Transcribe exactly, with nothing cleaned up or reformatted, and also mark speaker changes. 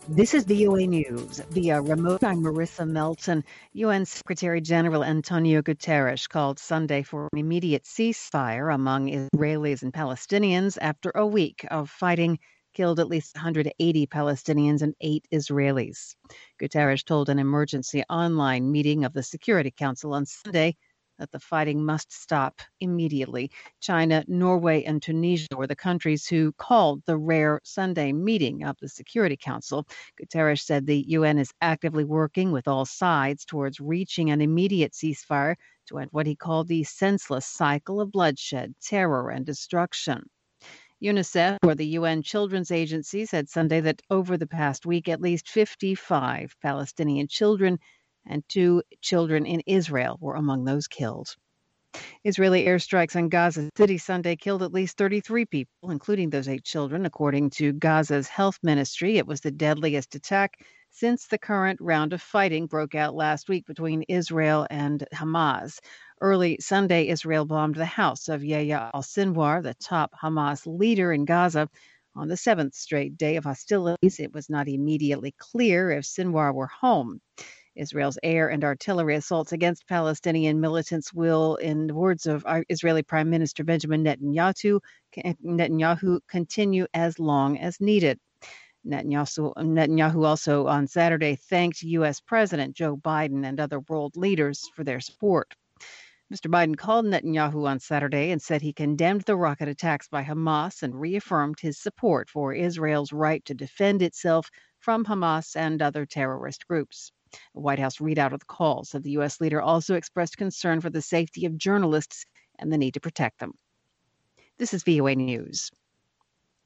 Speaker 1: This is V O A News. Via remote, I'm Marissa Melton. U N Secretary General Antonio Guterres called Sunday for an immediate ceasefire among Israelis and Palestinians after a week of fighting killed at least one hundred eighty Palestinians and eight Israelis. Guterres told an emergency online meeting of the Security Council on Sunday that the fighting must stop immediately. China, Norway, and Tunisia were the countries who called the rare Sunday meeting of the Security Council. Guterres said the U N is actively working with all sides towards reaching an immediate ceasefire to end what he called the senseless cycle of bloodshed, terror, and destruction. UNICEF, or the U N Children's Agency, said Sunday that over the past week, at least fifty-five Palestinian children and two children in Israel were among those killed. Israeli airstrikes on Gaza City Sunday killed at least thirty-three people, including those eight children, according to Gaza's health ministry. It was the deadliest attack since the current round of fighting broke out last week between Israel and Hamas. Early Sunday, Israel bombed the house of Yahya al-Sinwar, the top Hamas leader in Gaza. On the seventh straight day of hostilities, it was not immediately clear if Sinwar were home. Israel's air and artillery assaults against Palestinian militants will, in the words of Israeli Prime Minister Benjamin Netanyahu, Netanyahu continue as long as needed. Netanyahu, Netanyahu also on Saturday thanked U S. President Joe Biden and other world leaders for their support. Mister Biden called Netanyahu on Saturday and said he condemned the rocket attacks by Hamas and reaffirmed his support for Israel's right to defend itself from Hamas and other terrorist groups. A White House readout of the call said the U S leader also expressed concern for the safety of journalists and the need to protect them. This is V O A News.